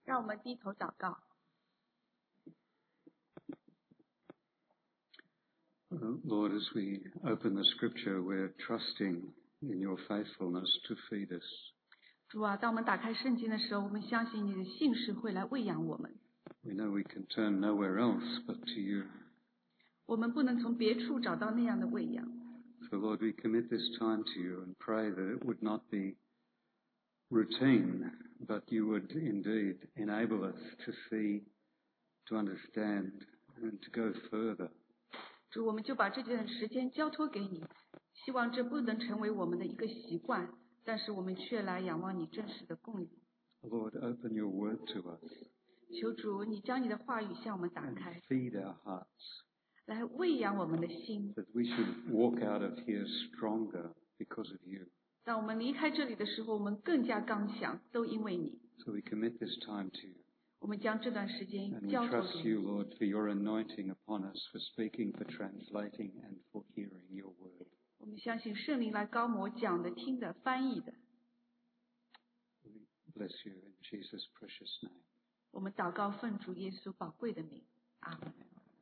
让我们低头祷告。 Lord, as we open the scripture, we're trusting in your faithfulness to feed us. 主啊，当我们打开圣经的时候，我们相信你的信实会来喂养我们。 We know we can turn nowhere else but to you. 我们不能从别处找到那样的喂养。 So, Lord, we commit this time to you and pray that it would not be routine, but you would indeed enable us to see, to understand, and to go further. 主，我们就把这段时间交托给你，希望这不能成为我们的一个习惯，但是我们却来仰望你真实的供应。 Lord, open your word to us. 求主，你将你的话语向我们打开， Feed our hearts, 来喂养我们的心。 that we should walk out of here stronger because of you. 当我们离开这里的时候，我们更加刚强，都因为你。 So we commit this time to you. 我们将这段时间 And we 交托 trust 给 you, 你。 Lord, for your anointing upon us, for speaking, for translating, and for hearing your word. 我们相信圣灵来高摩讲的、听的、翻译的。 We bless you in Jesus' precious name. 我们祷告奉主耶稣宝贵的名，阿门。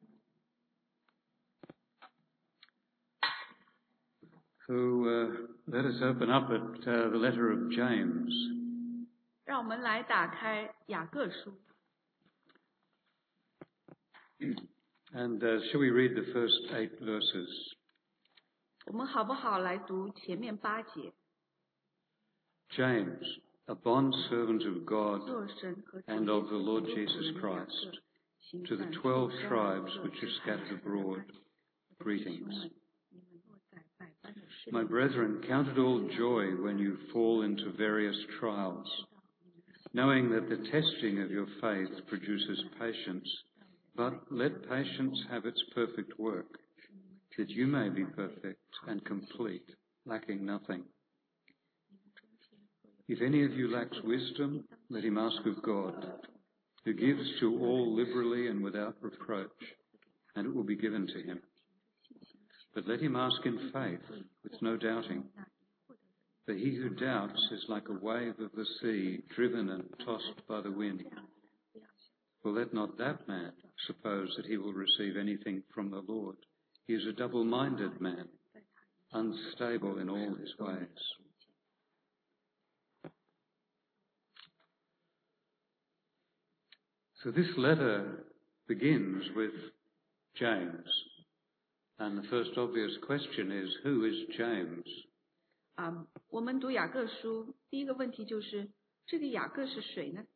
So let us open up at the letter of James. 让我们来打开雅各书。 And shall we read the first 8 verses? 我们好不好来读前面8节？ James, a bondservant of God 做神和主 and of the 耶稣 Lord 基督 Jesus 的雅各 Christ, 行 to the 在 12 众 tribes 各 which are 支派 scattered abroad, 我的弟兄 greetings. 们，你们落在百般的试 My 炼 brethren, count it all joy when you fall into various trials, knowing that the testing of your faith produces patience. But let patience have its perfect work, that you may be perfect and complete, lacking nothing. If any of you lacks wisdom, let him ask of God, who gives to all liberally and without reproach, and it will be given to him. But let him ask in faith, with no doubting. For he who doubts is like a wave of the sea, driven and tossed by the wind. For let not that man suppose that he will receive anything from the Lord. He is a double-minded man, unstable in all his ways. So this letter begins with James. And the first obvious question is, who is James? 我们读雅各书，第一个问题就是这个雅各是谁呢？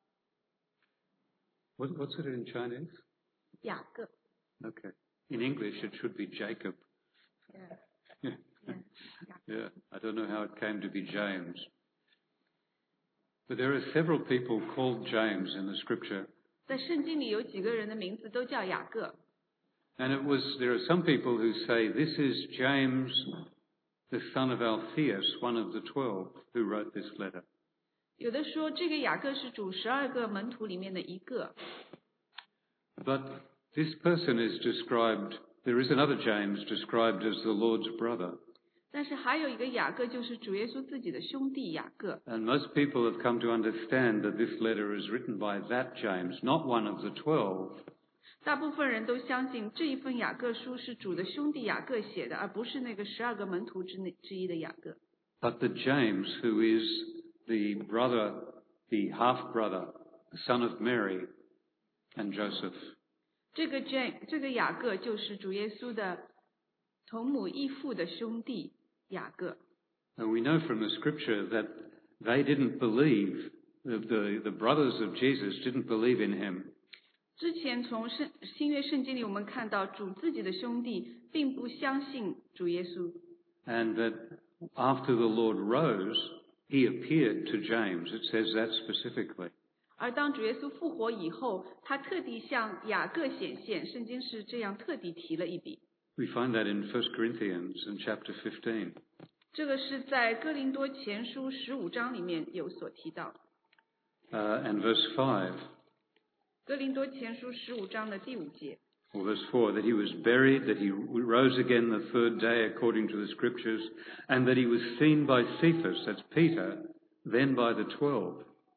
What's it in Chinese? 雅各。 Okay. In English, it should be Jacob. Yeah. Yeah, I don't know how it came to be James. But there are several people called James in the scripture. 在圣经里有几个人的名字都叫雅各。 And there are some people who say this is James, the son of Alphaeus, one of the 12, who wrote this letter. 有的说这个雅各是主12个门徒里面的一个。 But this person is described, there is another James described as the Lord's brother. 但是还有一个雅各，就是主耶稣自己的兄弟雅各。 And most people have come to understand that this letter is written by that James, not one of the 12. 大部分人都相信这一份雅各书是主的兄弟雅各写的，而不是那个12个门徒之一的雅各。 But the James, who is the brother, the half-brother, the son of Mary and Joseph. 这个雅各就是主耶稣的同母异父的兄弟雅各。 And we know from the scripture that they didn't believe, the brothers of Jesus didn't believe in him. 之前从新约圣经里我们看到主自己的兄弟并不相信主耶稣。 And that after the Lord rose, he appeared to James. It says that specifically. 而当主耶稣复活以后，他特地向雅各显现，圣经是这样特地提了一笔。 We find that in 1 Corinthians in chapter 15. 这个是在哥林多前书15章里面有所提到。 And verse 5. 哥林多前书15章的第5节。 Or verse 4, that he was buried, that he rose again the third day according to the scriptures, and that he was seen by Cephas, that's Peter, then by the 12.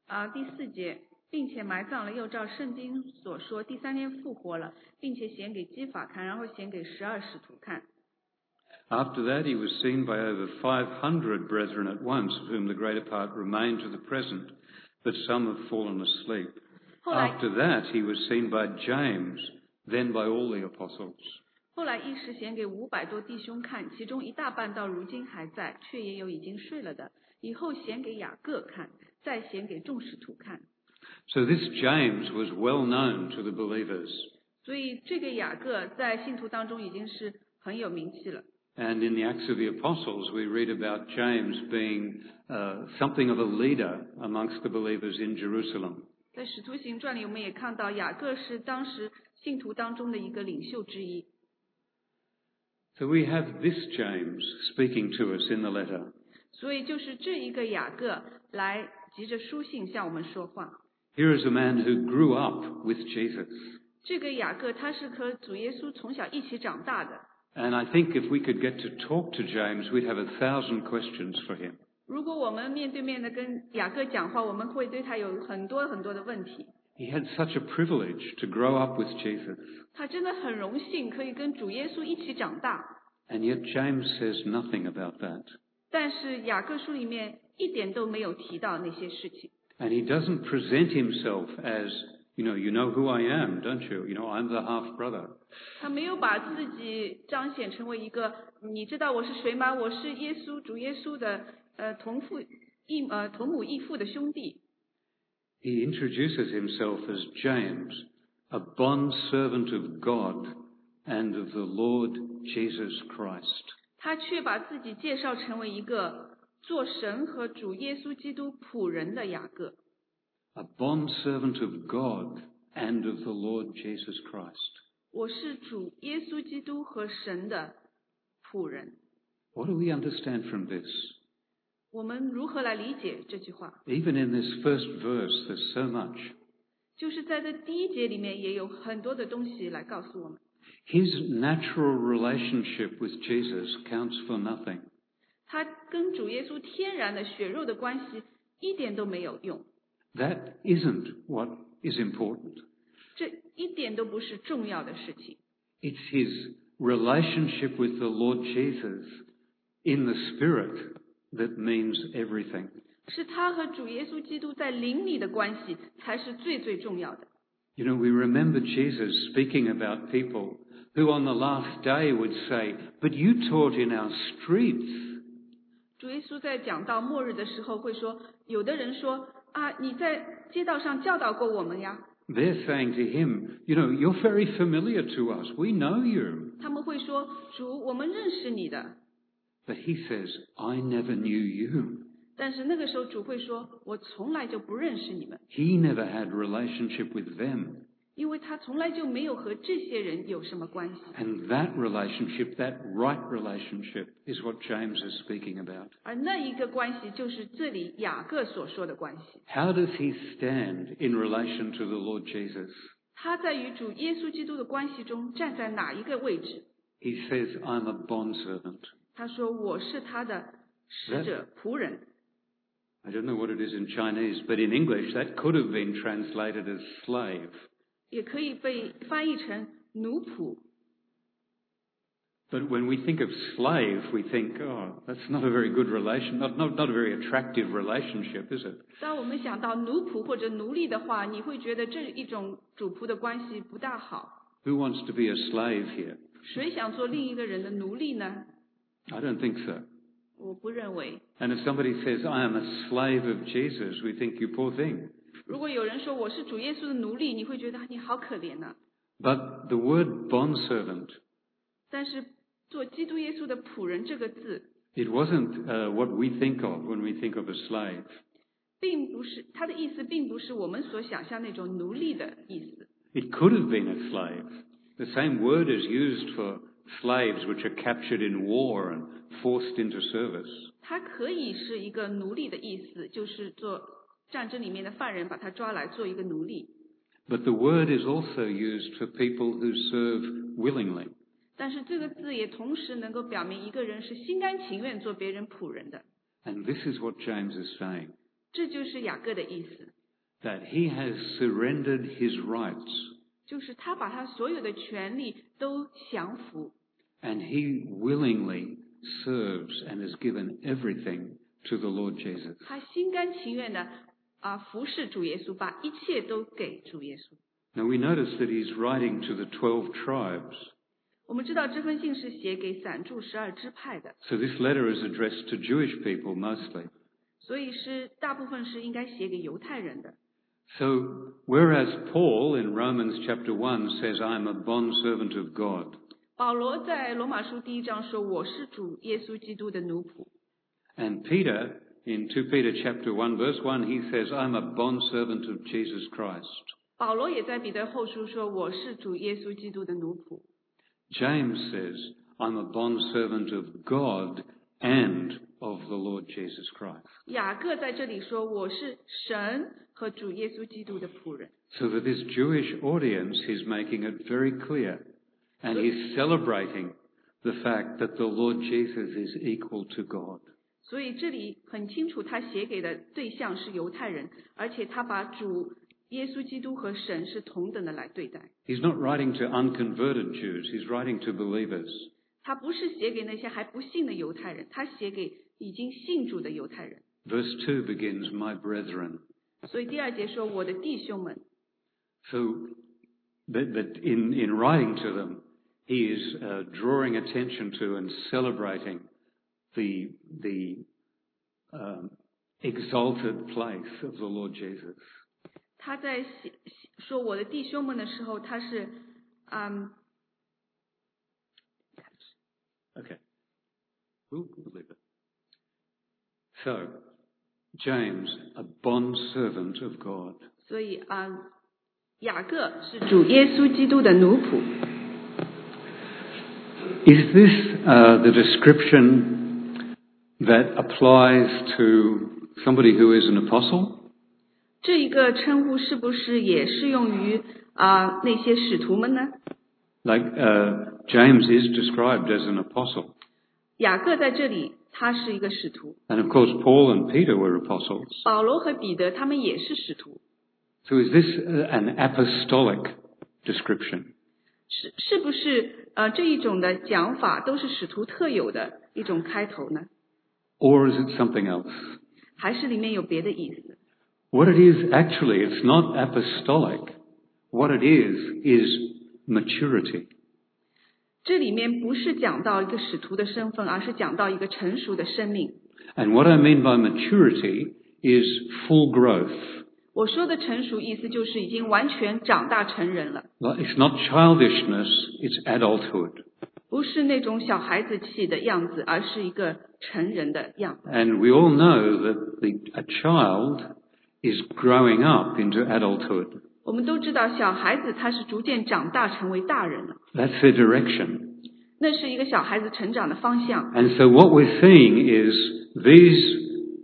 第4节，并且埋葬了，又照圣经所说，第3天复活了，并且显给基法看，然后显给12使徒看。 After that, he was seen by over 500 brethren at once, of whom the greater part remain to the present, but some have fallen asleep. After that, he was seen by James, then by all the apostles. 后来一时显给500多弟兄看，其中一大半到如今还在，却也有已经睡了的。以后显给雅各看，再显给众使徒看。 So this James was well known to the believers. 所以这个雅各在信徒当中已经是很有名气了。 And in the Acts of the Apostles, we read about James being something of a leader amongst the believers in Jerusalem. 在使徒行传里，我们也看到雅各是当时信徒当中的一个领袖之一。 So we have this James speaking to us in the letter. 所以就是这一个雅各来藉着书信向我们说话。 Here is a man who grew up with Jesus. 这个雅各他是和主耶稣从小一起长大的。 And I think if we could get to talk to James, we'd have 1,000 questions for him. 如果我们面对面的跟雅各讲话，我们会对他有很多很多的问题。 He had such a privilege to grow up with Jesus. 他真的很荣幸可以跟主耶稣一起长大。 And yet James says nothing about that. 但是雅各书里面一点都没有提到那些事情。 And he doesn't present himself as, you know who I am, don't you? I'm the half brother. 他没有把自己彰显成为一个，你知道我是谁吗？我是耶稣，主耶稣的同母异父的兄弟。 He introduces himself as James, a bondservant of God and of the Lord Jesus Christ. 他却把自己介绍成为一个做神和主耶稣基督仆人的雅各。 A bondservant of God and of the Lord Jesus Christ. 我是主耶稣基督和神的仆人。 What do we understand from this? 我们如何来理解这句话？ Even in this first verse, there's so much. 就是在这第1节里面也有很多的东西来告诉我们。 His natural relationship with Jesus counts for nothing. 他跟主耶稣天然的血肉的关系一点都没有用。 That isn't what is important. 这一点都不是重要的事情。 It's his relationship with the Lord Jesus in the Spirit that means everything. 是他和主耶稣基督在灵里的关系才是最最重要的。 We remember Jesus speaking about people who on the last day would say, "But you taught in our streets." 主耶稣在讲到末日的时候会说，有的人说啊，你在街道上教导过我们呀。 They're saying to him, "You're very familiar to us. We know you." 他们会说，主，我们认识你的。 But he says, "I never knew you." 但是那个时候主会说，我从来就不认识你们。 He never had relationship with them. 因为他从来就没有和这些人有什么关系。 And that relationship, that right relationship, is what James is speaking about. 而那一个关系就是这里雅各所说的关系。 How does he stand in relation to the Lord Jesus? 他在与主耶稣基督的关系中站在哪一个位置？ He says, "I'm a bondservant." 他说我是他的使者仆人。 I don't know what it is in Chinese, but in English that could have been translated as slave. 也可以被翻译成奴仆。 But when we think of slave, we think, oh, that's not a very good relation, not a very attractive relationship, is it? 当我们想到奴仆或者奴隶的话，你会觉得这一种主仆的关系不大好。 Who wants to be a slave here? 谁想做另一个人的奴隶呢？ I don't think so. 我不认为。 And if somebody says, "I am a slave of Jesus," we think, "You poor thing." 如果有人说我是主耶稣的奴隶，你会觉得你好可怜呐。 But the word bondservant, 但是做基督耶稣的仆人这个字， it wasn't what we think of when we think of a slave. 并不是它的意思，并不是我们所想象那种奴隶的意思。 It could have been a slave. The same word is used for slaves which are captured in war and forced into service. 它可以是一个奴隶的意思，就是做战争里面的犯人，把他抓来做一个奴隶。 But the word is also used for people who serve willingly. 但是这个字也同时能够表明一个人是心甘情愿做别人仆人的。 And this is what James is saying. 这就是雅各的意思。 that he has surrendered his rights 就是他把他所有的权利都降服， and he willingly serves and has given everything to the Lord Jesus. 他心甘情愿的服侍主耶稣，把一切都给主耶稣。 Now we notice that he's writing to the 12 tribes. 我们知道这封信是写给散住12支派的， So this letter is addressed to Jewish people mostly. 所以是大部分是应该写给犹太人的。 So whereas Paul in Romans chapter 1 says, I am a bondservant of God, 保罗在罗马书第1章说：“我是主耶稣基督的奴仆。” and Peter in 2 Peter chapter 1 verse 1, he says, I'm a bondservant of Jesus Christ. 保罗也在彼得后书说：“我是主耶稣基督的奴仆。” James says, I'm a bondservant of God and of the Lord Jesus Christ. 雅各在这里说：“我是神和主耶稣基督的仆人。” So that this Jewish audience, he's making it very clear, and he's celebrating the fact that the Lord Jesus is equal to God. 所以这里很清楚，他写给的对象是犹太人，而且他把主耶稣基督和神是同等的来对待。 He's not writing to unconverted Jews, he's writing to believers. 他不是写给那些还不信的犹太人，他写给已经信主的犹太人。 Verse 2 begins, my brethren. 所以第2节说：“我的弟兄们。” So that in writing to them, he is drawing attention to and celebrating the exalted place of the Lord Jesus. 他在说我的弟兄们的时候，他是 Okay, we'll leave it. So, James, a bondservant of God. 所以雅各是主耶稣基督的奴仆。 Is this the description that applies to somebody who is an apostle? 这一个称呼是不是也适用于那些使徒们呢？ Like James is described as an apostle. 雅各在这里他是一个使徒， And of course Paul and Peter were apostles. 保罗和彼得他们也是使徒。 So is this an apostolic description? 是不是这一种的讲法都是使徒特有的一种开头呢？ Or is it something else? 还是里面有别的意思？ What it is actually, it's not apostolic. What it is maturity. 这里面不是讲到一个使徒的身份，而是讲到一个成熟的生命。 And what I mean by maturity is full growth. 我说的成熟意思就是已经完全长大成人了， It's not childishness, it's adulthood. 不是那种小孩子气的样子，而是一个成人的样子。 And we all know that a child is growing up into adulthood. 我们都知道小孩子他是逐渐长大成为大人了， That's their direction. 那是一个小孩子成长的方向。 And so what we're seeing is these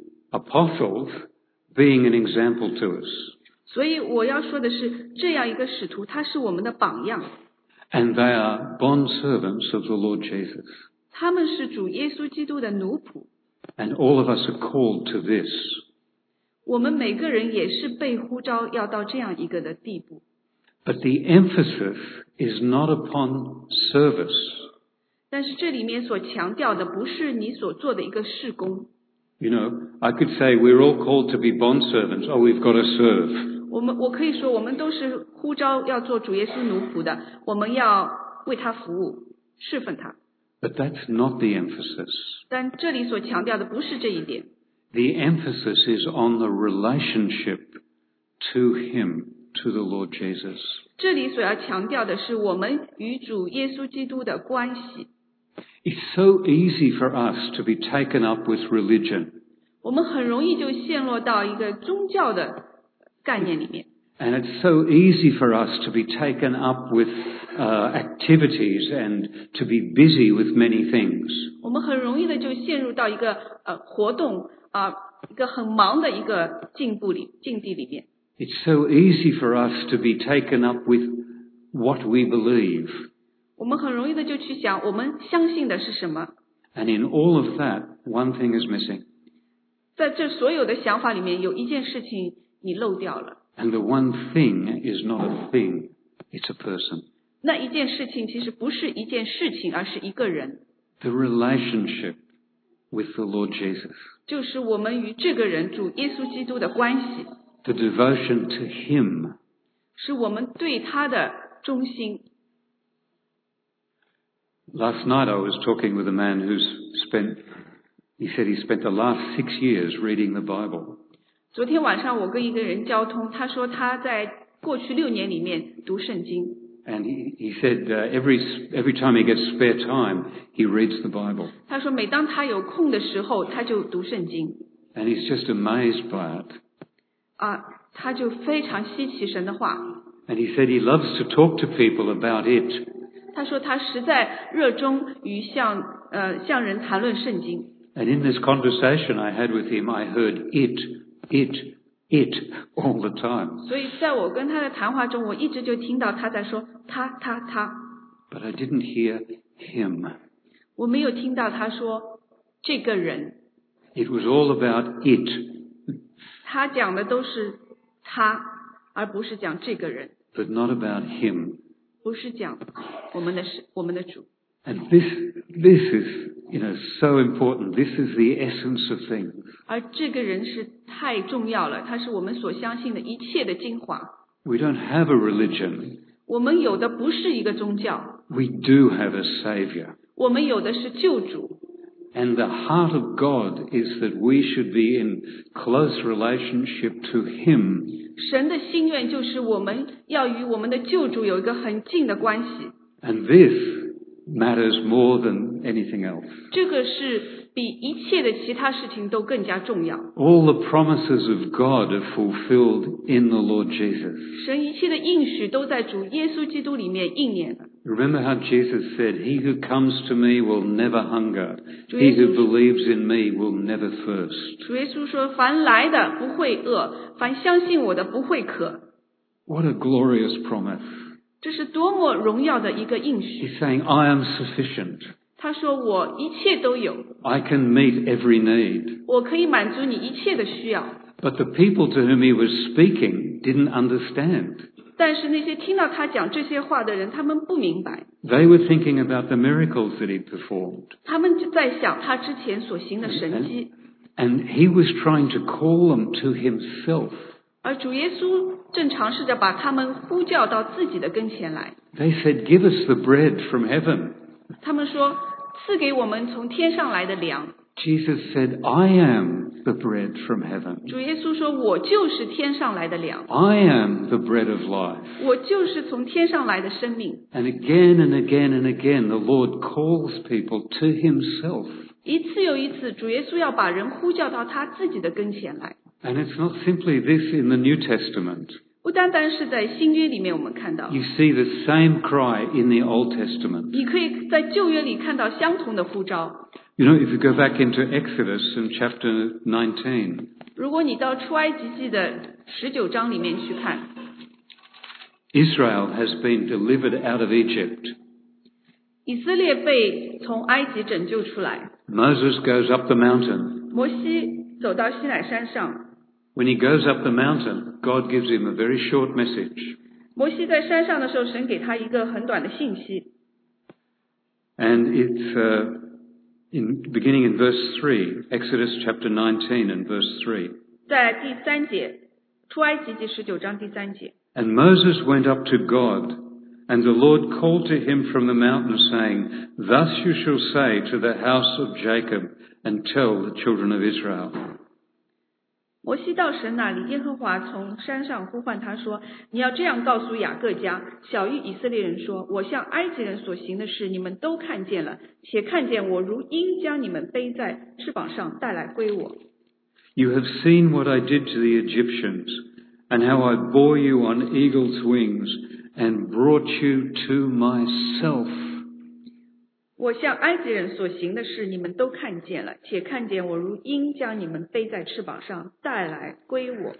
apostles being an example to us. 所以我要说的是，这样一个使徒他是我们的榜样， And they are bondservants of the Lord Jesus. 他们是主耶稣基督的奴仆。 And all of us are called to this. 我们每个人也是被呼召要到这样一个的地步， But the emphasis is not upon service. 但是这里面所强调的不是你所做的一个事工。 You know, I could say we're all called to be bondservants. Oh, we've got to serve. 我可以说我们都是呼召要做主耶稣奴仆的，我们要为他服务，侍奉他。 But that's not the emphasis. 但这里所强调的不是这一点， The emphasis is on the relationship to Him, to the Lord Jesus. 这里所要强调的是我们与主耶稣基督的关系。 It's so easy for us to be taken up with religion. 我们很容易就陷落到一个宗教的概念里面， And it's so easy for us to be taken up with activities and to be busy with many things. 我们很容易的就陷入到一个活动一个很忙的一个境地里面。 It's so easy for us to be taken up with what we believe. 我们很容易的就去想我们相信的是什么， And in all of that, one thing is missing. 在这所有的想法里面有一件事情你漏掉了， And the one thing is not a thing, it's a person. 那一件事情其实不是一件事情，而是一个人， The relationship with the Lord Jesus. 就是我们与这个人主耶稣基督的关系， The devotion to Him. 是我们对他的忠心。 Last night I was talking with a man he said he spent the last 6 years reading the Bible. 昨天晚上我跟一个人交通，他说他在过去6年里面读圣经， And he said every time he gets spare time, he reads the Bible. 他说每当他有空的时候，他就读圣经， And he's just amazed by it. 他就非常稀奇神的话。 And he said he loves to talk to people about it. 他说他实在热衷于向人谈论圣经。 And in this conversation I had with him, I heard it all the time. 所以在我跟他的谈话中，我一直就听到他在说他。 But I didn't hear him. 我没有听到他说这个人， It was all about it. 他讲的都是他，而不是讲这个人， But not about him. 不是讲我们的主。 And this is, so important. This is the essence of things. 而这个人是太重要了，他是我们所相信的一切的精华。 We don't have a religion. 我们有的不是一个宗教， We do have a Saviour. 我们有的是救主。 And the heart of God is that we should be in close relationship to Him. 神的心愿就是我们要与我们的救主有一个很近的关系， And this matters more than anything else. 这个是比一切的其他事情都更加重要。 All the promises of God are fulfilled in the Lord Jesus. 神一切的应许都在主耶稣基督里面应验了。 Remember how Jesus said, He who comes to me will never hunger. He who believes in me will never thirst. 主耶稣说：“凡来的不会饿，凡相信我的不会渴。 What a glorious promise. ” 这是多么荣耀的一个应许。 He's saying, I am sufficient. 他说：“我一切都有， I can meet every need. 我可以满足你一切的需要。” But the people to whom he was speaking didn't understand. 但是那些听到他讲这些话的人，他们不明白， They were thinking about the miracles that he performed. 他们就在想他之前所行的神迹。 And he was trying to call them to himself. 而主耶稣正尝试着把他们呼叫到自己的跟前来。 They said, Give us the bread from heaven. 他们说：“赐给我们从天上来的粮。” Jesus said, I am the bread from heaven. 主耶稣说：“我就是天上来的粮， I am the bread of life. 我就是从天上来的生命。” And again and again and again, the Lord calls people to himself. 一次又一次，主耶稣要把人呼叫到他自己的跟前来。 And it's not simply this in the New Testament. 不单单是在新约里面我们看到， You see the same cry in the Old Testament. 你可以在旧约里看到相同的呼召。 You know, if you go back into Exodus in chapter 19, 如果你到出埃及记的19章里面去看， Israel has been delivered out of Egypt. 以色列被从埃及拯救出来， Moses goes up the mountain. 摩西走到西乃山上， When he goes up the mountain, God gives him a very short message. 摩西在山上的时候，神给他一个很短的信息， And it's beginning in verse 3, Exodus chapter 19 and verse 3. 在第3节，出埃及记19章第3节。 And Moses went up to God, and the Lord called to him from the mountain, saying, Thus you shall say to the house of Jacob, and tell the children of Israel. 摩西到神那里，耶和华从山上呼唤他说：“你要这样告诉雅各家，小谕以色列人说：我向埃及人所行的事，你们都看见了，且看见我如鹰将你们背在翅膀上带来归我。 You have seen what I did to the Egyptians, and how I bore you on eagle's wings, and brought you to myself. 我向埃及人所行的事，你们都看见了，且看见我如鹰将你们背在翅膀上带来归我。”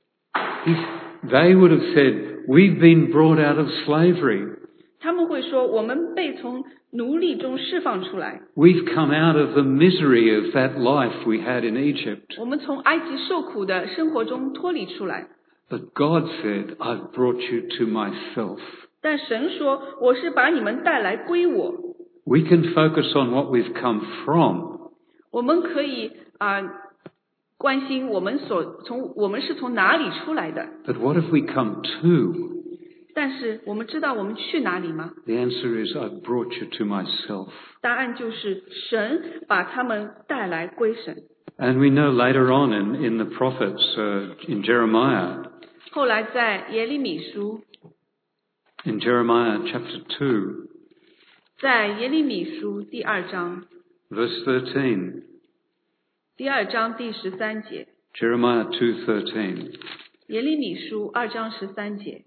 They would have said, We've been brought out of slavery. 他们会说：“我们被从奴隶中释放出来， We've come out of the misery of that life we had in Egypt. 我们从埃及受苦的生活中脱离出来。” But God said, I've brought you to myself. 但神说，我是把你们带来归我。 We can focus on what we've come from. 我们可以关心我们是从哪里出来的。 But what have we come to? 但是我们知道我们去哪里吗？ The answer is, I've brought you to myself. 答案就是神把他们带来归神。 And we know later on in the prophets, in Jeremiah, 后来在耶利米书， in Jeremiah chapter 2, 在耶利米书第2章 verse 13, 第2章第13节， Jeremiah 2:13. 耶利米书2章13节。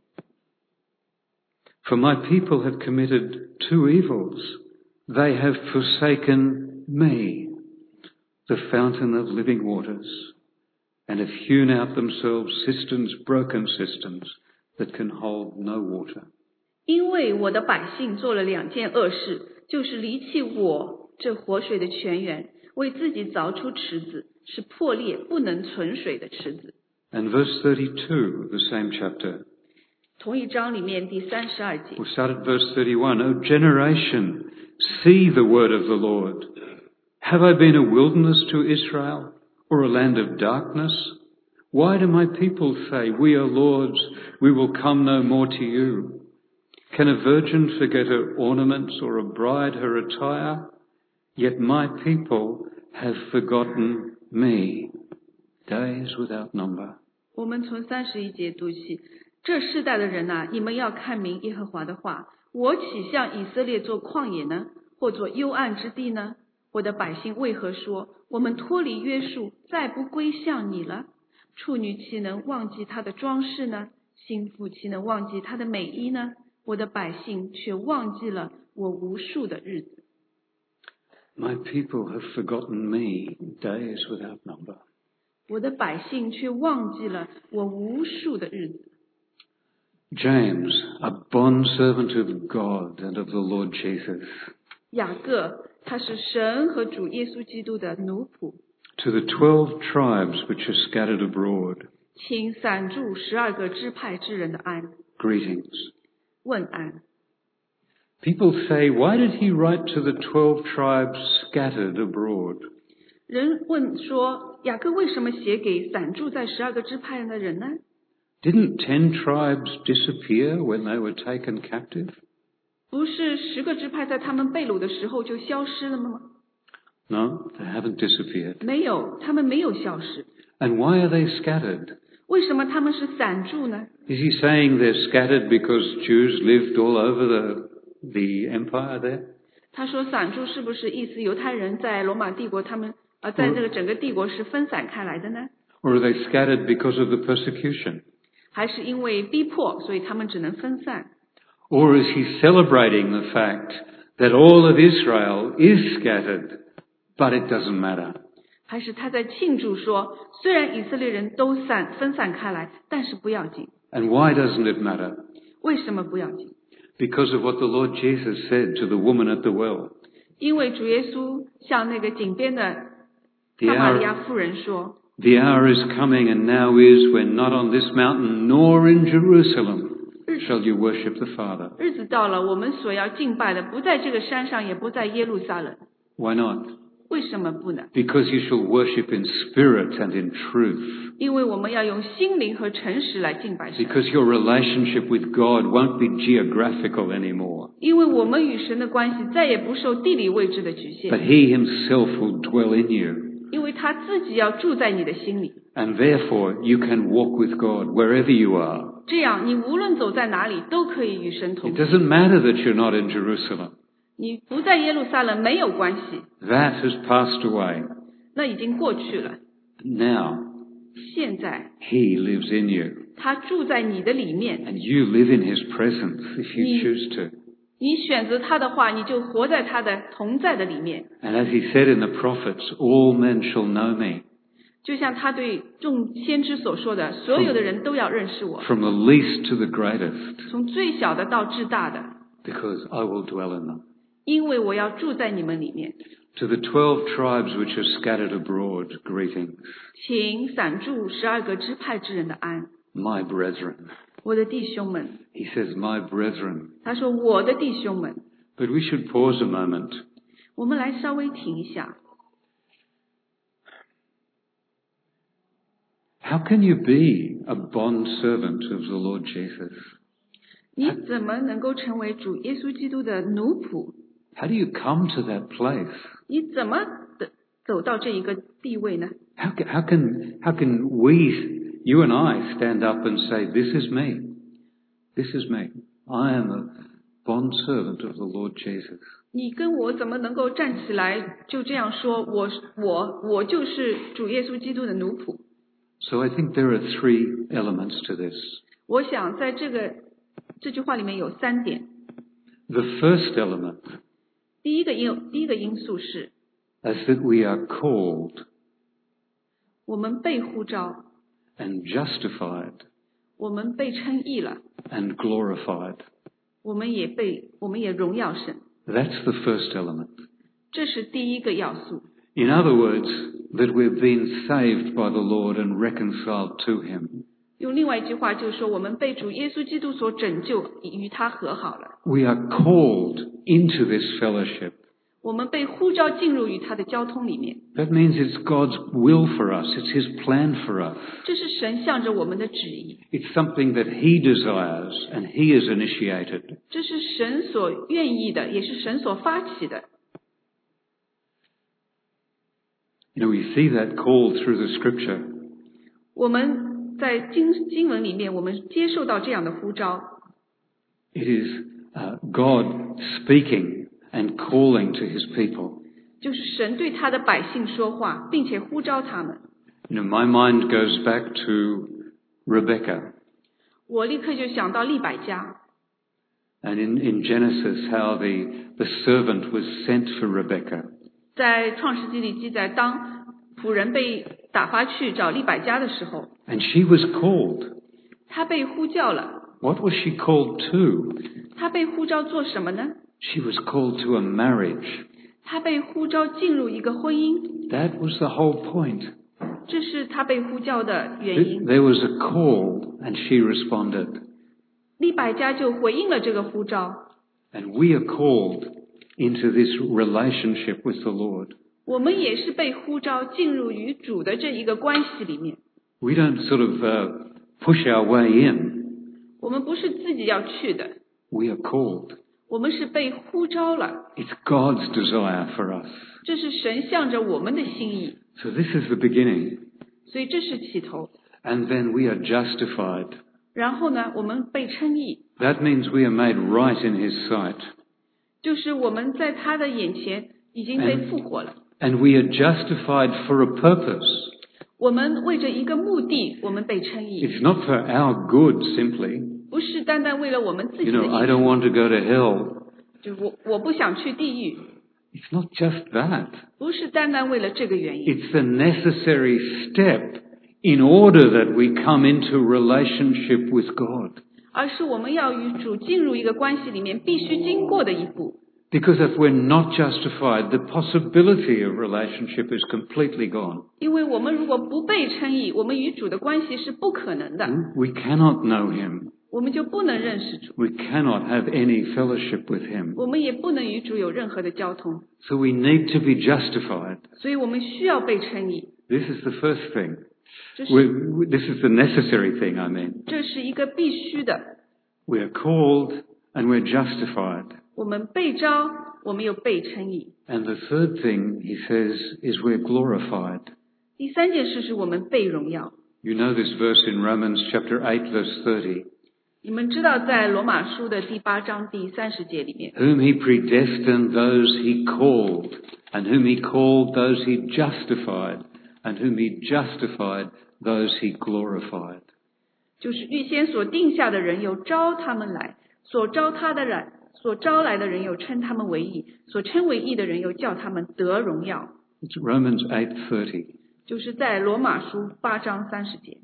For my people have committed two evils. They have forsaken me, the fountain of living waters, and have hewn out themselves cisterns, broken cisterns, that can hold no water. 因为我的百姓做了2件恶事，就是离弃我这活水的泉源，为自己凿出池子，是破裂不能存水的池子。 And verse 32 of the same chapter. 同一章里面第32节。 We'll start at verse 31. O generation, see the word of the Lord. Have I been a wilderness to Israel, or a land of darkness? Why do my people say, we are Lord's, we will come no more to you? Can a virgin forget her ornaments, or a bride her attire? Yet my people have forgotten me, days without number. 我们从31节读起，这世代的人哪，你们要看明耶和华的话。我岂向以色列做旷野呢，或做幽暗之地呢？我的百姓为何说，我们脱离约束，再不归向你了？处女岂能忘记她的装饰呢？新妇岂能忘记她的美衣呢？我的百姓却忘记了我无数的日子。 My people have forgotten me, days without number. 我的百姓却忘记了我无数的日子。 James, a bondservant of God and of the Lord Jesus, 雅各，他是神和主耶稣基督的奴仆。 to the 12 tribes which are scattered abroad, 请散住12个支派之人的安， greetings. 问安。 People say, why did he write to the 12 tribes scattered abroad? 人问说，雅各为什么写给散住在12个支派的人呢？ Didn't 10 tribes disappear when they were taken captive? 不是10个支派在他们被掳的时候就消失了吗？ No, they haven't disappeared. 没有，他们没有消失。 And why are they scattered? 为什么他们是散住呢？ Is he saying they're scattered because Jews lived all over the empire there? 他说散住是不是意思犹太人在罗马帝国他们在这个整个帝国是分散开来的呢？ Or are they scattered because of the persecution? 还是因为逼迫，所以他们只能分散？ Or is he celebrating the fact that all of Israel is scattered, but it doesn't matter? 还是他在庆祝说，虽然以色列人都分散开来，但是不要紧。 And why doesn't it matter? 为什么不要紧？ Because of what the Lord Jesus said to the woman at the well. 因为主耶稣向那个井边的 The 撒玛利亚 hour, 妇人说， the hour is coming and now is when not on this mountain nor in Jerusalem shall you worship the Father. 日子到了，我们所要敬拜的不在这个山上，也不在耶路撒冷。 Why not? 为什么不呢？ Because you shall worship in spirit and in truth. 因为我们要用心灵和诚实来敬拜神。 Because your relationship with God won't be geographical anymore. 因为我们与神的关系再也不受地理位置的局 But 限， He Himself will dwell in you. 因为他自己要住在你的心里。 And therefore you can walk with God wherever you are. 这样，你无论走在哪里，都可以与神同 It 行。 doesn't matter that you're not in Jerusalem. 你不在耶路撒冷没有关系， That has passed away. 那已经过去了。 Now 现在 He lives in you. 他住在你的里面， And you live in His presence if you choose to. 你选择他的话，你就活在他的同在的里面。 And as He said in the prophets, all men shall know me. 就像他对众先知所说的，所有的人都要认识我， From the least to the greatest. 从最小的到至大的， Because I will dwell in them. 因为我要住在你们里面。 To the 12 tribes which are scattered abroad, greetings. 请散住12个支派之人的安。 my brethren. 我的弟兄们。 He says, my brethren. 他说我的弟兄们。 But we should pause a moment. 我们来稍微停一下。 How can you be a bondservant of the Lord Jesus? 你怎么能够成为主耶稣基督的奴仆？ How do you come to that place? 你怎么走到这一个地位呢？ How can we, you and I, stand up and say, this is me. This is me. I am a bondservant of the Lord Jesus. 你跟我怎么能够站起来就这样说，我就是主耶稣基督的奴仆？ So I think there are three elements to this. 我想在这句话里面有3点。 The first element 第一个因素是 is that we are called 我们被呼召， and justified 我们被称义了， and glorified. 我们也荣耀神。 That's the first element. 这是第一个要素。 In other words, that we've been saved by the Lord and reconciled to Him. 用另外一句话就是说，我们被主耶稣基督所拯救，与他和好了。 We are called into this fellowship. 我们被呼召进入与他的交通里面。 That means it's God's will for us. It's His plan for us. 这是神向着我们的旨意， It's something that He desires and He has initiated. 这是神所愿意的，也是神所发起的。 You know, we see that call through the Scripture. 我们在经文里面，我们接受到这样的呼召。 It is God speaking and calling to His people. 就是神对他的百姓说话，并且呼召他们。 You know, my mind goes back to Rebecca. 我立刻就想到利百加， And in Genesis, how the servant was sent for Rebecca. 在创世纪里记载，当仆人被打发去找利百加的时候， And she was called. 他被呼叫了。 What was she called to? 他被呼召做什么呢？ She was called to a marriage. 他被呼召进入一个婚姻， That was the whole point. 这是他被呼叫的原因。 There was a call and she responded. 利百加就回应了这个呼召。 And we are called into this relationship with the Lord. 我们也是被呼召进入与主的这一个关系里面。 We don't sort of push our way in. 我们不是自己要去的， We are called. 我们是被呼召了。 It's God's desire for us. 这是神向着我们的心意， So this is the beginning. 所以这是起头。 And then we are justified. 然后呢，我们被称义， That means we are made right in His sight. 就是我们在他的眼前已经被复活了。 And we are justified for a purpose. 我们为着一个目的，我们被称义， It's not for our good simply. 不是单单为了我们自己 You 的 know, I 益 don't want to go to hell. 就我不想去地狱， It's not just that. 不是单单为了这个原因， It's a necessary step in order that we come into relationship with God. 而是我们要与主进入一个关系里面必须经过的一步。 Because if we're not justified, the possibility of relationship is completely gone. 因为我们如果不被称义，我们与主的关系是不可能的， We cannot know Him. 我们就不能认识主， We cannot have any fellowship with Him. 我们也不能与主有任何的交通， So we need to be justified. 所以我们需要被称义。 This is the first thing. 这 This is the necessary thing, I mean. 是一个必须的。 We are called and we're justified. 我们被召，我们又被称义。 And the third thing, he says, is we're glorified. 第三件事是我们被荣耀。 You know this verse in Romans chapter 8, verse 30. 你们知道在罗马书的第8章第30节里面， Whom he predestined, those he called. And whom he called, those he justified. And whom he justified, those he glorified. 就是预先所定下的人，有招他们来；所招来的人，有称他们为义；所称为义的人，又叫他们得荣耀。 It's Romans 8:30. 就是在罗马书8章30节。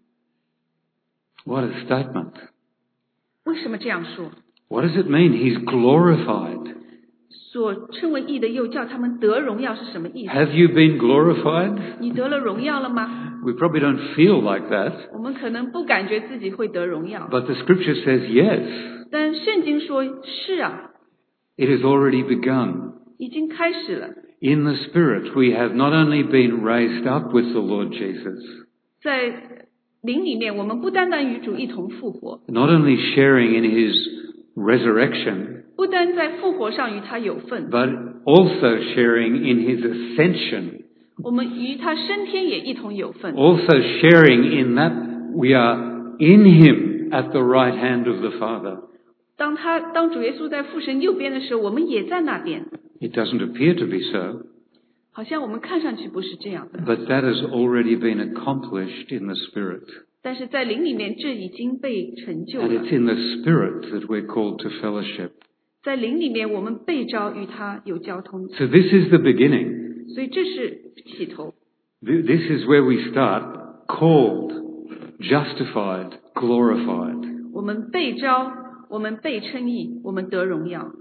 What a statement. 为什么这样说？ What does it mean? He's glorified. 所称为义的，又叫他们得荣耀是什么意思？ Have you been glorified? 你得了荣耀了吗？ We probably don't feel like that, 我们可能不感觉自己会得荣耀， but the scripture says yes, 但圣经说是啊， it has already begun. 已经开始了。 In the Spirit, we have not only been raised up with the Lord Jesus, 在灵里面，我们不单单与主一同复活， not only sharing in His resurrection, 不单在复活上与他有份， but also sharing in His ascension, 我们与他升天也一同有份， also sharing in that we are in Him at the right hand of the Father. 当主耶稣在父神右边的时候，我们也在那边。 It doesn't appear to be so, 好像我们看上去不是这样的， but that has already been accomplished in the Spirit. 但是在灵里面这已经被成就 And 了。 it's in the Spirit that we're called to fellowship. 在灵里面，我们被召与他有交通， So this is the beginning. 所以这是起头。 This is where we start, called, justified, glorified. 我们被召，我们被称义，我们得荣耀。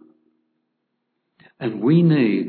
And we need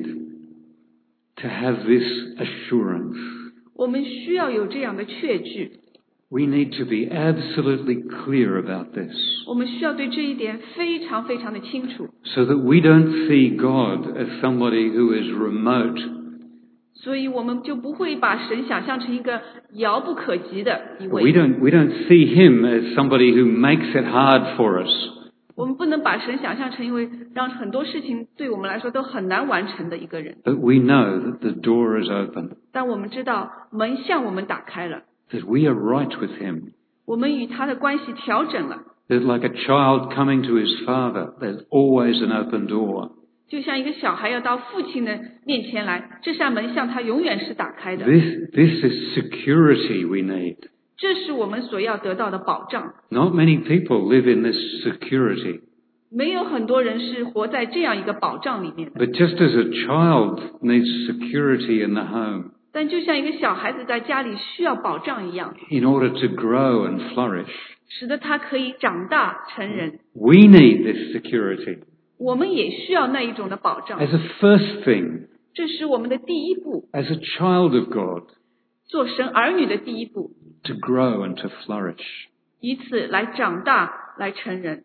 to have this assurance. 我们需要有这样的确据， We need to be absolutely clear about this, 我们需要对这一点非常非常的清楚， so that we don't see God as somebody who is remote, 所以我们就不会把神想象成一个遥不可及的一 we 位。 don't see Him as somebody who makes it hard for us. 我们不能把神想象成一位让很多事情对我们来说都很难完成的一个人。 But we know that the door is open, 但我们知道门向我们打开了， that we are right with Him, 我们与他的关系调整了， that like a child coming to his father, there's always an open door. 就像一个小孩要到父亲的面前来，这扇门向他永远是打开的。 This is security we need. 这是我们所要得到的保障。 Not many people live in this security. 没有很多人是活在这样一个保障里面的， But just as a child needs security in the home 但就像一个小孩子在家里需要保障一样， in order to grow and flourish, 使得他可以长大成人。 we need this security 我们也需要那一种的保障， as a first thing, 这是我们的第一步， as a child of God, 做神儿女的第一步， to grow and to flourish. 以此来长大，来成人。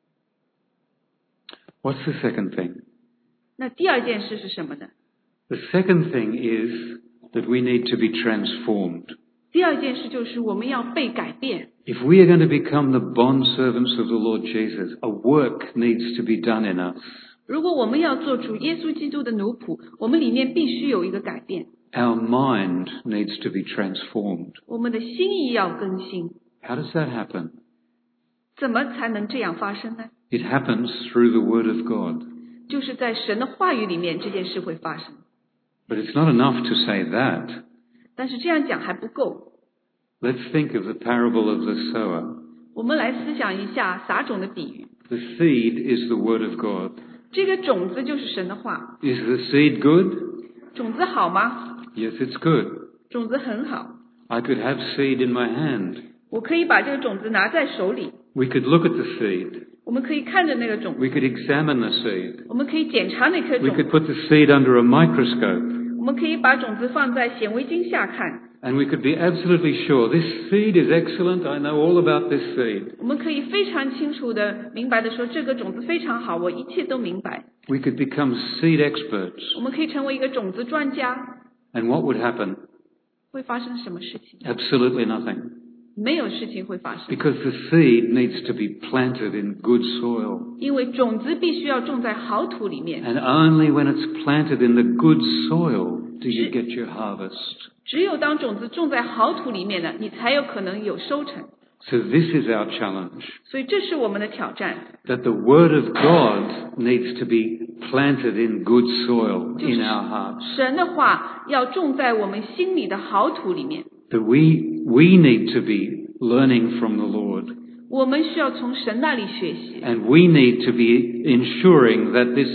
What's the second thing? 那第二件事是什么呢？ The second thing is that we need to be transformed. 第二件事就是我们要被改变。 If we are going to become the bondservants of the Lord Jesus, a work needs to be done in us. 如果我们要做主耶稣基督的奴仆，我们里面必须有一个改变， Our mind needs to be transformed. 我们的心意要更新。 How does that happen? 怎么才能这样发生呢？ It happens through the Word of God. 就是在神的话语里面，这件事会发生。 But it's not enough to say that. 但是这样讲还不够， Let's think of the parable of the sower. 我们来思想一下撒种的比喻。 The seed is the Word of God. 这个种子就是神的话， Is the seed good? 种子好吗？ Yes, it's good. 种子很好， I could have seed in my hand. 我可以把这个种子拿在手里， We could look at the seed. 我们可以看着那个种子， We could examine the seed. 我们可以检查那颗 We 种 could 子， put the seed under a microscope. 我们可以把种子放在显微镜下看， And we could be absolutely sure this seed is excellent. I know all about this seed. 我们可以非常清楚的、明白的说这个种子非常好，我一切都明白。 We could become seed experts. 我们可以成为一个种子专家， And what would happen? 会发生什么事情？ Absolutely nothing. 没有事情会发生， Because the seed needs to be planted in good soil. 因为种子必须要种在好土里面， And only when it's planted in the good soil do you get your harvest. 只有当种子种在好土里面呢，你才有可能有收成。 So this is our challenge. 所以这是我们的挑战， That the Word of God needs to be planted in good soil in our hearts. 神的话要种在我们心里的好土里面。 That we need to be learning from the Lord. 我们需要从神那里学习， And we need to be ensuring that this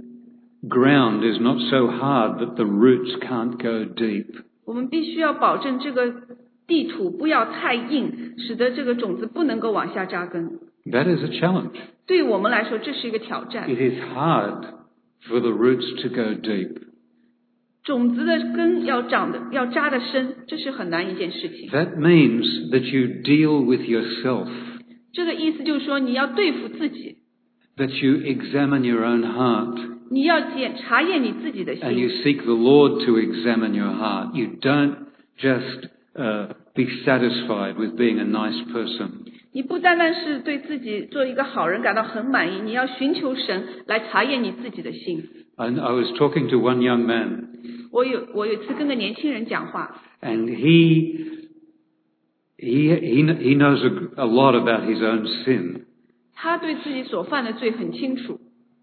ground is not so hard that the roots can't go deep. 我们必须要保证这个地土不要太硬，使得这个种子不能够往下扎根。 That is a challenge. 对于我们来说，这是一个挑战， It is hard for the roots to go deep. 种子的根要扎得深，这是很难一件事情。 That means that you deal with yourself, 这个意思就是说，你要对付自己， that you examine your own heart, 你要查验你自己的 and you 心， seek the Lord to examine your heart. You don't just be satisfied with being a nice person. 你不单单是对自己做一个好人感到很满意，你要寻求神来查验你自己的心。 And I was talking to one young man, 我有一次跟个年轻人讲话， and he knows a lot about his own sin. 他对自己所犯的罪很清楚。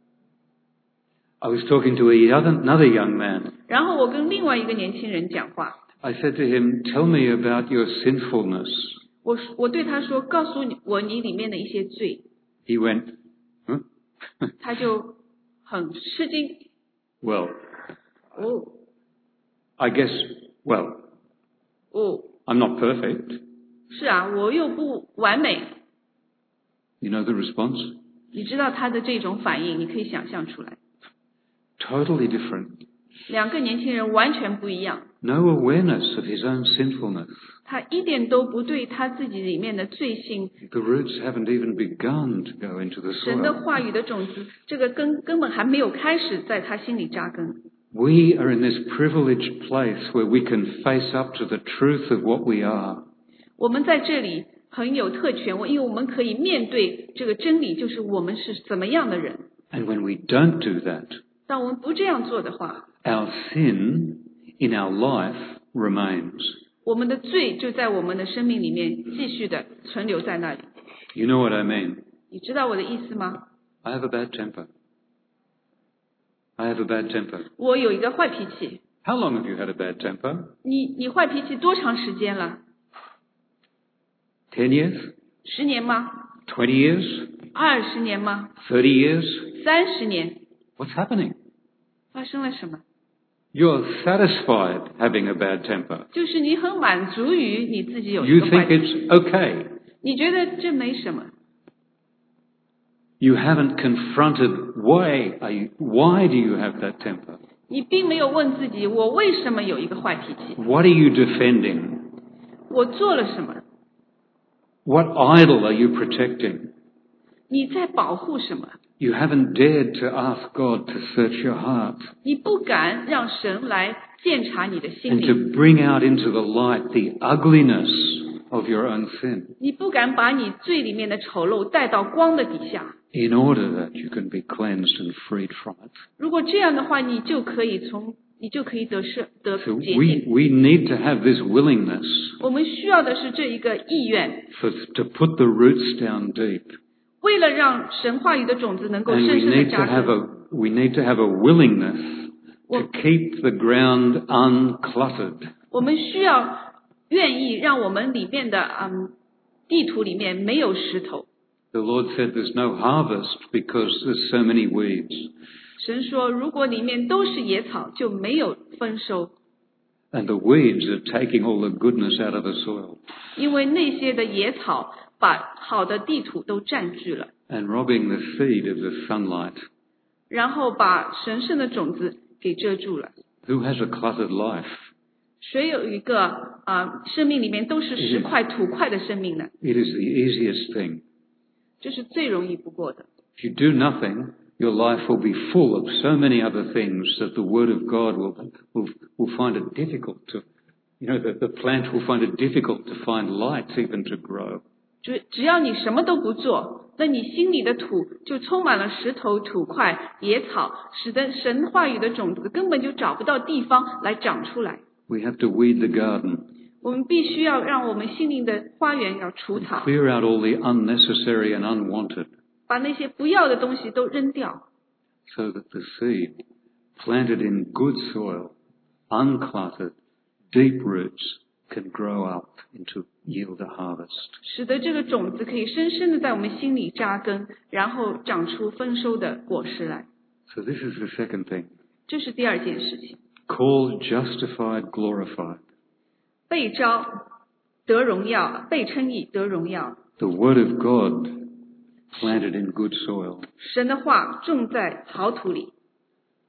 I was talking to another young man. 然后我跟另外一个年轻人讲话， I said to him, "Tell me about your sinfulness." 我对他说，告诉我你里面的一些罪。 He went, "Huh?" 他就很吃惊。 Well, 哦 I guess, well, 哦， I'm not perfect. 是啊，我又不完美。 You know the response? 你知道他的这种反应，你可以想象出来。 Totally different. 两个年轻人完全不一样， No awareness of his own sinfulness. 他一点都不对他自己里面的罪性， The roots haven't even begun to go into the 神的 soil. 话语的种子，这个根本还没有开始在他心里扎根。 We are in this privileged place where we can face up to the truth of what we are. 我们在这里很有特权，因为我们可以面对这个真理，就是我们是怎么样的人。 And when we don't do that, 当我们不这样做的话， our sin in our life remains. 我们的罪就在我们的生命里面继续的存留在那里。 You know what I mean? 你知道我的意思吗？ I have a bad temper. I have a bad temper. 我有一个坏脾气。 How long have you had a bad temper? 你坏脾气多长时间了？ 10 years? 10年吗？ 20 years? 20年吗 30 years? ？30年？ What's happening? 发生了什么？ You're satisfied having a bad temper. 就是你很满足于你自己有一 You 个坏 think 脾气， it's okay. 你觉得这没什么， You haven't confronted why do you have that temper? 你并没有问自己我为什么有一个坏脾气， What are you defending? 我做了什么？ What idol are you protecting? 你在保护什么？ You haven't dared to ask God to search your heart 你不敢让神来鉴察你的心 and to 灵， bring out into the light the ugliness of your own sin 你不敢把你罪里面的丑陋带到光的底下。 in order that you can be cleansed and freed from it. 如果这样的话，你就可以得 So 洁净。 we need to have this willingness 我们需要的是这一个意愿， to put the roots down deep. 为了让神话语的种子能够 And 深深的扎根， we need to have a willingness to keep the ground uncluttered. 我们需要愿意让我们里面的地土里面没有石头。 The Lord said there's no harvest because there's so many weeds. 神说，如果里面都是野草，就没有丰收， And the weeds are taking all the goodness out of the soil 因为那些的野草把好的地土都占据了， and robbing the seed of the sunlight. 然后把神圣的种子给遮住了。 Who has a cluttered life? 谁有一个生命里面都是石块土块的生命呢？ It is the easiest thing. 这是最容易不过的。 If you do nothing, your life will be full of so many other things that the Word of God will find it difficult to, the plant will find it difficult to find light even to grow. 只要你什么都不做，那你心里的土就充满了石头、土块、野草，使得神话语的种子根本就找不到地方来长出来。 We have to weed the garden, 我们必须要让我们心灵的花园要除草， clear out all the unnecessary and unwanted, 把那些不要的东西都扔掉， so that the seed planted in good soil, uncluttered, deep roots can grow up into yield a harvest. 使得这个种子可以深深的在我们心里扎根，然后长出丰收的果实来。 So this is the second thing. 这是第二件事情， Called, justified, glorified. 被召得荣耀，被称义得荣耀。 The Word of God planted in good soil. 神的话种在好土里，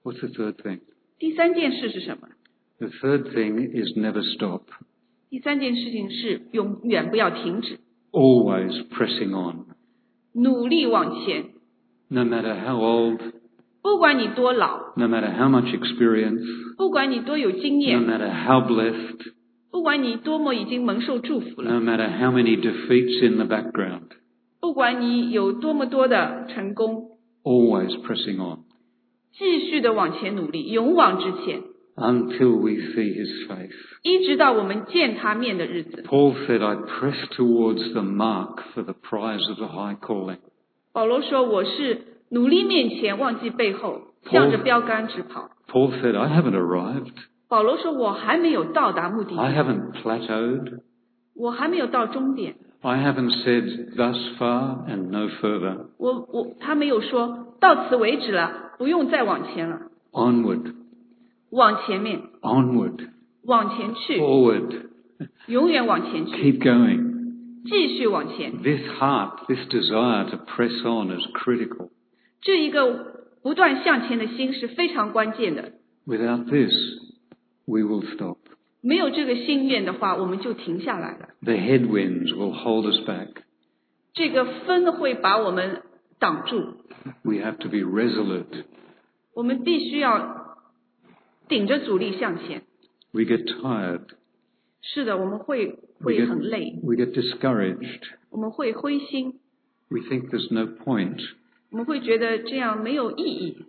What's the third thing? 第三件事是什么？ The third thing is never stop. 第三件事情是永远不要停止， Always pressing on. 努力往前。 No matter how old, 不管你多老， no matter how much experience, 不管你多有经 no 验， matter how blessed, 不管你多么已经蒙受祝福了， no matter how many defeats in the background, 不管你有多么多的成功， always pressing on 继续的往前努力，勇往直前， until we see his face. 一直到我们见他面的日子。 Paul said, I press towards the mark for the prize of the high calling. 保罗说：“我是努力面前，忘记背后，向着标杆直跑。” Paul said, I haven't arrived. 保罗说：“我还没有到达目的 I 地， haven't plateaued. 我还没有到终点。 I haven't said thus far and no further. 他没有说到此为止了，不用再往前了， Onward, 往前面， onward, 往前去， forward. 永远往前去， Keep going. 继续往前。 This heart, this desire to press on is critical. 这一个不断向前的心是非常关键的。 Without this, we will stop. 没有这个心愿的话，我们就停下来了。 The headwinds will hold us back. 这个风会把我们挡住， We have to be resolute. 我们必须要顶着阻力向前。 We get tired. 是的，我们会 We get, 很累， we get discouraged. 我们会灰心， We think there's no point. 我们会觉得这样没有意义。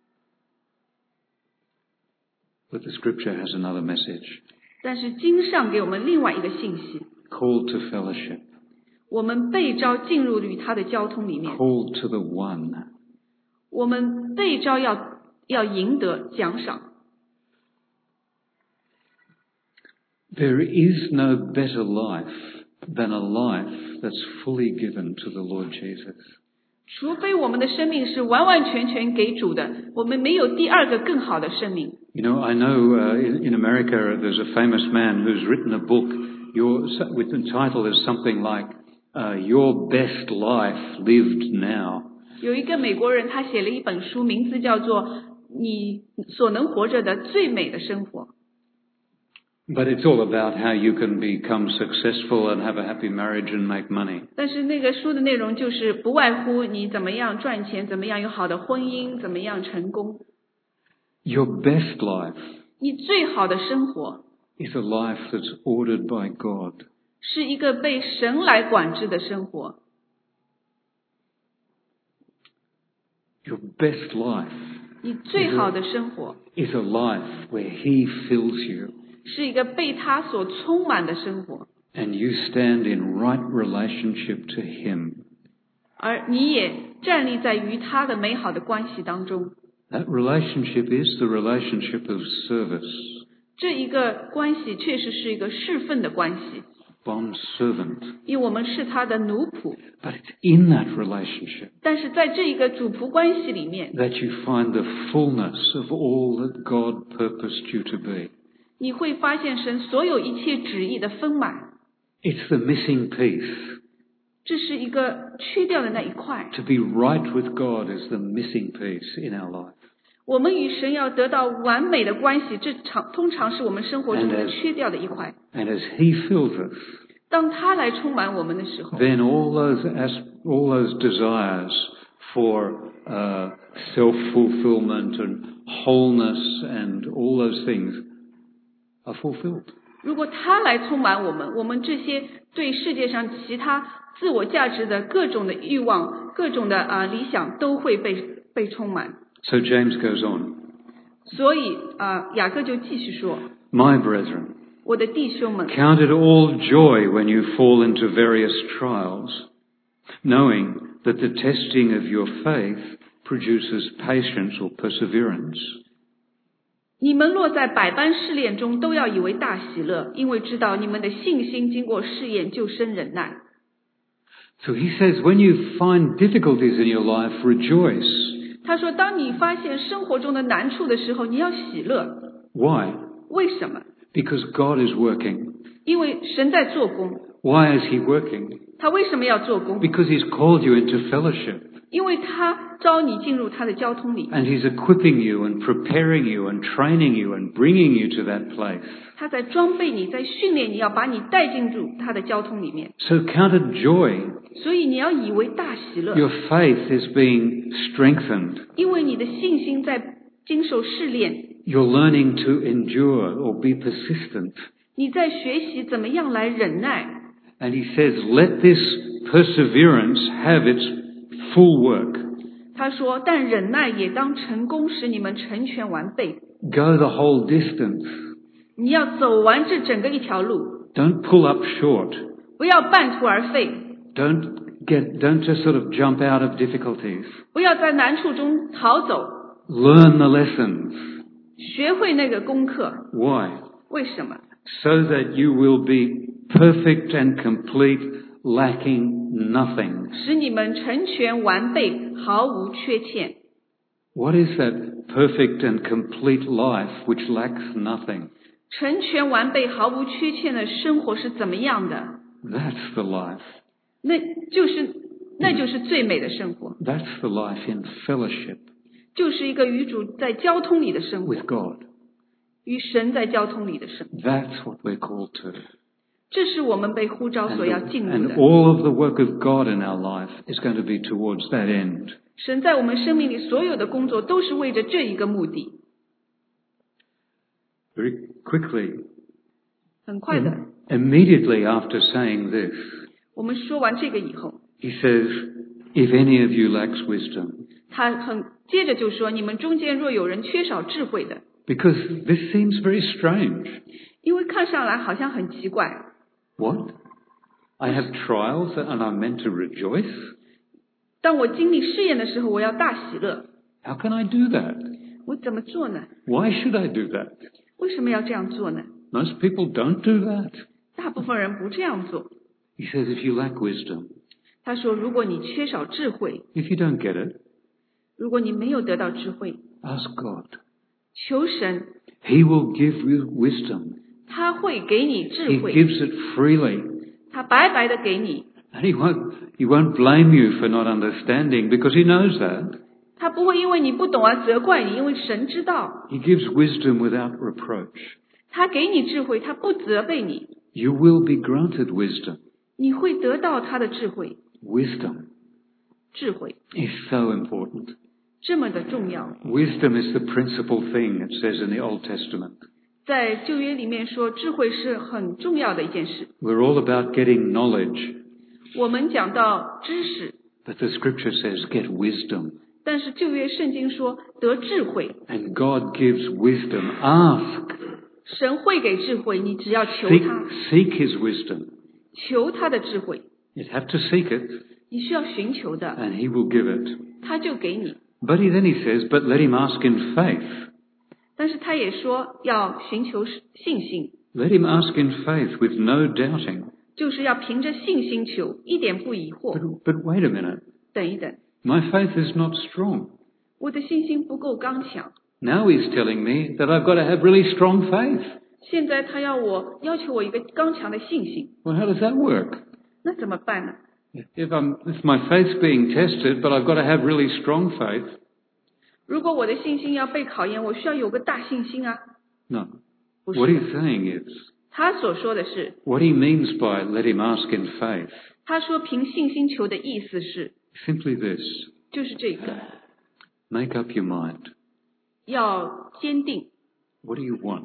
But the scripture has another message. 但是经上给我们另外一个信息， Called to fellowship. 我们被召进入与他的交通里面， Called to the one. 我们被召要赢得奖赏。 There is no better life than a life that's fully given to the Lord Jesus. 除非我们的生命是完完全全给主的，我们没有第二个更好的生命。 You know, I know in America there's a famous man who's written a book with the title is something like Your Best Life Lived Now. 有一个美国人，他写了一本书，名字叫做《你所能活着的最美的生活》。 But it's all about how you can become successful and have a happy marriage and make money. 但是那个书的内容就是不外乎你怎么样赚钱，怎么样有好的婚姻，怎么样成功。 Your best life 你最好的生活 is a life that's ordered by God. 是一个被神来管制的生活。 Your best life 你最好的生活 is a life where He fills you 是一个被他所充满的生活， and you stand in right relationship to Him. 而你也站立在与他的美好的关系当中。 That relationship is the relationship of service. 这一个关系确实是一个侍奉的关系， Bond servant. 因为我们是他的奴仆。 But it's in that relationship 但是在这一个主仆关系里面， that you find the fullness of all that God purposed you to be. 你会发现神所有一切旨意的丰满。 It's the missing piece. 这是一个缺掉的那一块。 To be right with God is the missing piece in our life. 我们与神要得到完美的关系，通常是我们生活中的缺掉的一块。 And as He fills us, 当他来充满我们的时候， then all those desires for self-fulfillment and wholeness and all those things are fulfilled. 如果他来充满我们，我们这些对世界上其他自我价值的各种的欲望、各种的理想都会被充满。 So James goes on. 所以雅各就继续说： My brethren, 我的弟兄们， count it all joy when you fall into various trials, knowing that the testing of your faith produces patience or perseverance. 你们落在百般试炼中，都要以为大喜乐，因为知道你们的信心经过试验，就生忍耐。 So he says, when you find difficulties in your life, rejoice. 他说，当你发现生活中的难处的时候，你要喜乐。 Why? 为什么？ Because God is working. 因为神在做工。 Why is He working? 他为什么要做工？ Because He's called you into fellowship. 因为他招你进入他的交通里， And He's equipping you and preparing you and training you and bringing you to that place. 他在装备你，在训练你，要把你带进入他的交通里面。 So count it joy. 所以你要以为大喜乐， Your faith is being strengthened. 因为你的信心在经受试炼， You're learning to endure or be persistent. 你在学习怎么样来忍耐。 And He says, let this perseverance have its full work. 他说，但忍耐也当成功，使你们成全完备。 Go the whole distance. 你要走完这整个一条路， Don't pull up short. 不要半途而废， Don't just sort of jump out of difficulties. 不要在难处中逃走， Learn the lessons. 学会那个功课。 Why? 为什么？ So that you will be perfect and complete, lacking nothing. 使你们成全完备，毫无缺欠。 What is that perfect and complete life which lacks nothing? 成全完备、毫无缺欠的生活是怎么样的？ That's the life. 那就是最美的生活， That's the life in fellowship 就是一个与主在交通里的生活， with God. 与神在交通里的生活。 That's what we're called to. 这是我们被呼召所要进入 And 的。 all of the work of God in our life is going to be towards that end. 神在我们生命里所有的工作都是为着这一个目的。 Very quickly, 很快的， immediately after saying this, 我们说完这个以后， He says, if any of you lacks wisdom, 他接着就说：你们中间若有人缺少智慧的， because this seems very strange. 因为看上来好像很奇怪。 What? I have trials and I'm meant to rejoice? 当我经历试验的时候，我要大喜乐。 How can I do that? 我怎么做呢？ Why should I do that? 为什么要这样做呢？ Most people don't do that. 大部分人不这样做。 He says, if you lack wisdom, 他说，如果你缺少智慧， if you don't get it, 如果你没有得到智慧， ask God. 求神， He will give you wisdom. 他会给你智 He 慧， gives it freely. 他白白的给你， And he won't blame you for not understanding because he knows that. 他不会因为你不懂而责怪你，因为神知道。 He gives wisdom without reproach. 他给你智慧，他不责备你， You will be granted wisdom. 你会得到他的智慧。 Wisdom 智慧 is so important. 这么的重要， Wisdom is the principal thing, it says in the Old Testament. 在旧约里面说，智慧是很重要的一件事。 We're all about getting knowledge, 我们讲到知识， but the scripture says get wisdom. 但是旧约圣经说得智慧， And God gives wisdom. Ask. 神会给智慧，你只要求 Seek, 他， seek his wisdom. 求他的智慧， You have to seek it, 你需要寻求的， and he will give it. 他就给你。 But then he says, but let him ask in faith. 但是他也说要寻求信心， Let him ask in faith with no doubting. 就是要凭着信心求，一点不疑惑。 But wait a minute. 等一等， My faith is not strong. 我的信心不够刚强。 Now he's telling me that I've got to have really strong faith. 现在他要求我一个刚强的信心， Well, how does that work? 那怎么办呢？ If my faith's being tested, but I've got to have really strong faith. 如果我的信心要被考验，我需要有个大信心啊。 No. 不 What 是， he's saying is, 他所说的是， what he means by let him ask in faith, 他说凭信心求的意思是， simply this. 就是这个， Make up your mind. 要坚定， What do you want?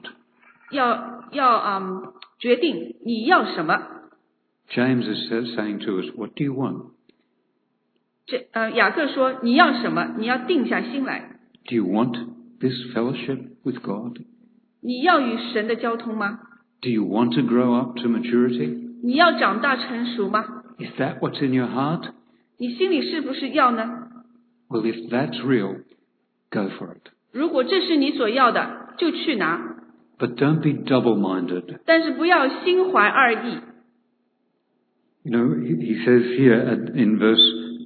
要决定你要什么。 James is saying to us, what do you want? 雅各说你要什么，你要定下心来。 Do you want this fellowship with God? 你要与神的交通吗？ Do you want to grow up to maturity? 你要长大成熟吗？ Is that what's in your heart? 你心里是不是要呢？ Well, if that's real, go for it. 如果这是你所要的，就去拿， But don't be double-minded. 但是不要心怀二意。 You know, he says here in verse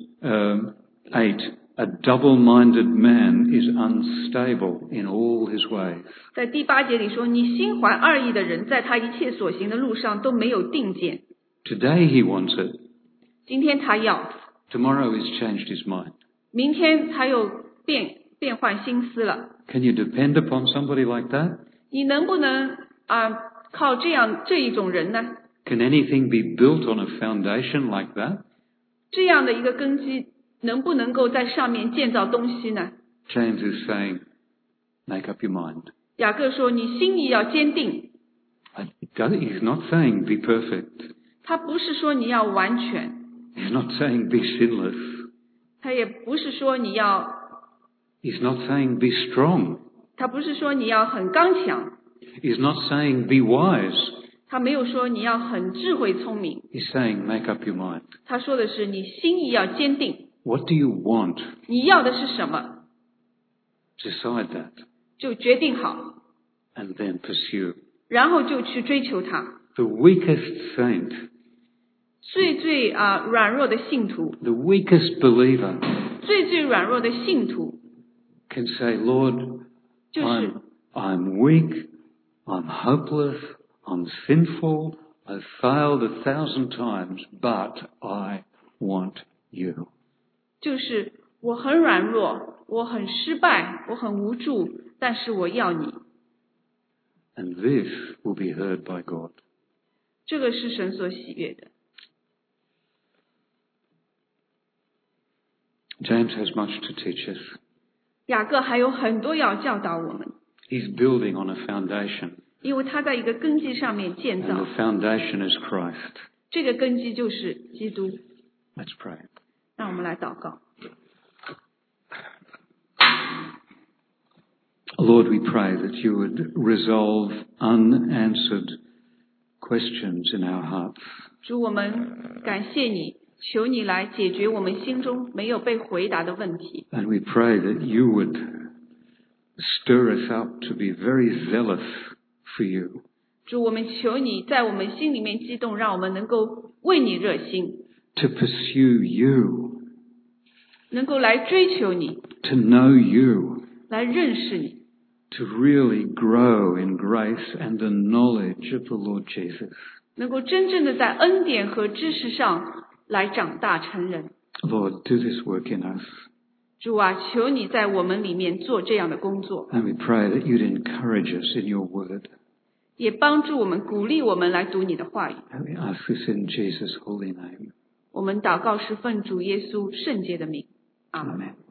8, a double-minded man is unstable in all his ways. 在第8节里说，你心怀二意的人，在他一切所行的路上都没有定见。 Today he wants it. 今天他要， Tomorrow he's changed his mind. 明天他又变换心思了。 Can you depend upon somebody like that? 你能不能靠这一种人呢？ Can anything be built on a foundation like that? 这样的一个根基能不能够在上面建造东西呢？ James is saying, make up your mind. 雅各说你心意要坚定。 He's not saying be perfect. 他不是说你要完全， He's not saying be sinless. 他也不是说你要， He's not saying be strong. 他不是说你要很刚强， He's not saying be wise. 他没有说你要很智慧聪明， He's saying make up your mind. 他说的是你心意要坚定。 What do you want? 你要的是什么， Decide that 就决定好， and then pursue. 然后就去追求它。 The weakest saint, 最软弱的信徒， the weakest believer 最软弱的信徒， can say, Lord, 就是 I'm weak, I'm hopeless, I'm sinful, I've failed 1,000 times, but I want you. 就是我很软弱，我很失败，我很无助，但是我要你。 And this will be heard by God. 这个是神所喜悦的。 James has much to teach us. 雅各还有很多要教导我们， He's building on a foundation, 因为他在一个根基上面建 and 造， the foundation is Christ. 这个根基就是基督。 Let's pray. 让我们来祷告。 Lord, we pray that you would resolve unanswered questions in our hearts. 主，我们感谢你，求你来解决我们心中没有被回答的问题。 And we pray that you would stir us up to be very zealous for you, 主，我们求你在我们心里面激动，让我们能够为你热心， to pursue you, 能够来追求你， to know you, 来认识你， to really grow in grace and the knowledge of the Lord Jesus. 能够真正的在恩典和知识上来长大成人。 Lord, do this work in us. 主啊，求你在我们里面做这样的工作， And we pray that you'd encourage us in your word. 也帮助我们、鼓励我们来读你的话语。 And we ask this in Jesus' holy name. 我们祷告是奉主耶稣圣洁的名，阿们。